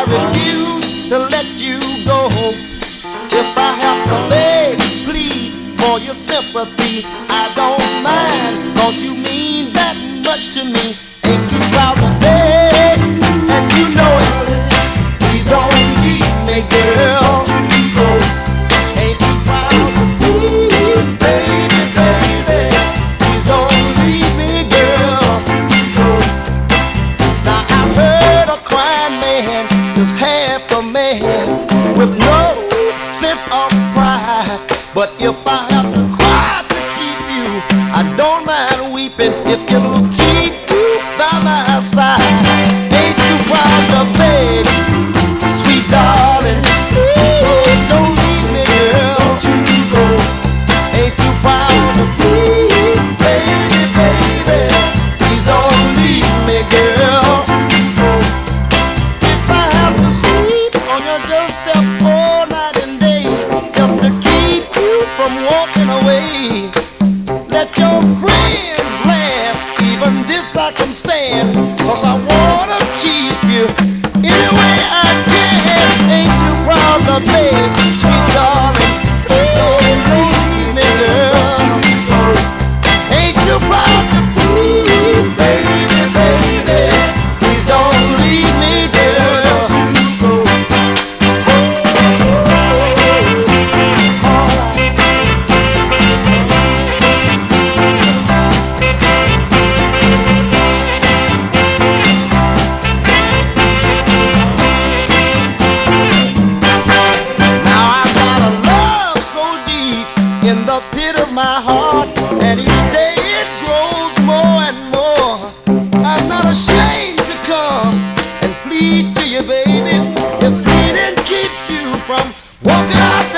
refuse to let you go. If I have to beg, plead for your sympathy, I don't mind, 'cause you mean that much to me. Ain't too proud to beg, and you know it. Please don't leave me, girl. Ain't too proud to plead, baby, baby. Please don't leave me, girl. Now I heard a crying man is half a man with no sense of pride. But if I have to cry to keep you, I don't mind weeping if it'll keep you by my side. Ain't too proud to beg, sweet darling. Please don't leave me, girl. Ain't too proud to plead, baby, baby. Please don't leave me, girl. If I have to sleep on your doorstep all night and day, just to keep you from walking away, let your friends laugh, even this I can stand, 'cause I wanna keep you any way I can. Ain't too proud to beg, sweet darling. Please don't leave me, girl. Ain't too proud to plead, baby, baby. Please don't leave me, girl. Now I've got a love so deep in the pit of my heart, and each day it grows more and more. I'm not ashamed to come and plead to you, baby. If pleading keeps you from walking out